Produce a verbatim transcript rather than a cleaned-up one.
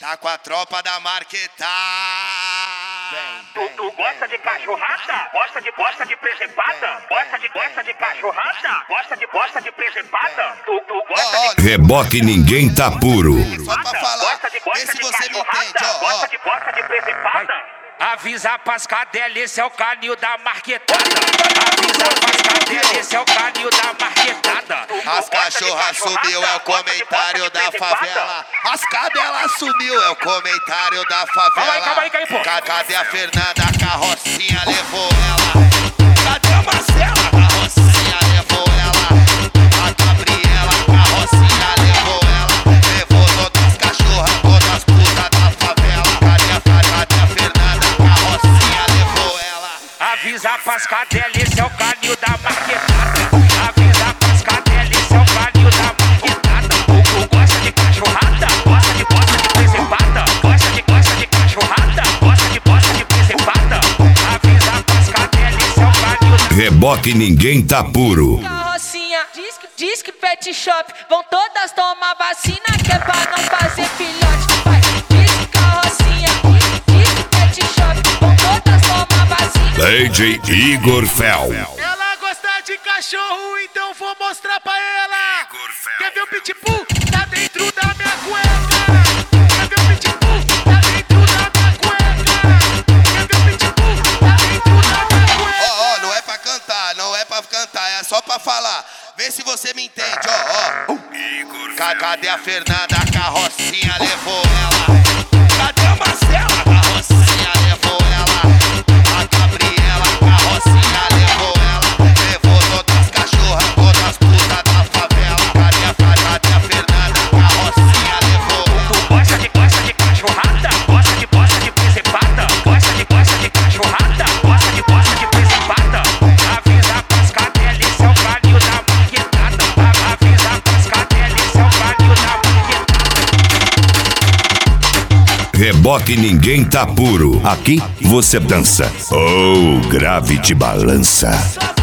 Tá com a tropa da Marquetá. Tu, tu gosta de cachorrada? Gosta de gosta de presepada? Gosta de gosta de cachorrada? Gosta de gosta de presepada? Tu, tu gosta Ó, ó, de Reboque ninguém tá puro. Só pra falar, gosta de vê gosta se de você me cachorrada? entende, ó, Gosta ó. de gosta de presepada? Avisa pras cadelas, esse é o canil da marquetada. Avisa pras cadelas, esse é o canil da marquetada. As cachorras sumiu, é o comentário da favela. As cadelas sumiu, é o comentário da favela. Calma aí, calma aí, calma aí, pô. Ca- Cadê a Fernanda? A carrocinha levou ela. Cadê a Marcela? A carrocinha levou ela. A Gabriela, a carrocinha levou ela. Levou todas as cachorras, todas as putas da favela. Cadê a, cadê a Fernanda? A carrocinha levou ela. Avisa pras cadelas, esse é o canil da marquetada. Avisa pras cadelas, esse é o canil da marquetada. Tu, tu gosta de cachorrada? Gosta de gosta de presepada? Gosta de gosta de cachorrada? Gosta de gosta de presepada? Avisa pras cadelas, esse é o canil da Reboque ninguém tá puro. Carrocinha, diz que, diz que pet shop, vão todas tomar vacina que é pra não fazer filhote. Vai, diz que carrocinha, diz que pet shop, vão todas tomar vacina. D J Igor Fel. Ela gosta de cachorro, então vou mostrar pra ela. Quer ver o pitbull? Tá dentro da minha cueca. Quer ver o pitbull? Tá dentro da minha cueca. Quer ver o pitbull? Tá dentro da minha cueca. Ó, ó, não é pra cantar, não é pra cantar, é só pra falar. Vê se você me entende, ó, ó. Ca- Cadê a Fernanda? A carrocinha levou ela. Cadê a Marcela? A carrocinha levou ela. A Gabriela, a carrocinha levou ela. Levou todas as cachorras, todas as putas da favela. Cadê a, cadê a Fernanda? A carrocinha levou ela. Tu gosta de gosta de cachorrada? Gosta de gosta de presepada? Gosta de gosta de cachorrada? Gosta de gosta de presepada? Avisa pras cadelas, esse é o canil da marquetada. Avisa pras cadelas, esse é o canil da marquetada. Reboque ninguém tá puro. Aqui você dança. Oh, grave te balança.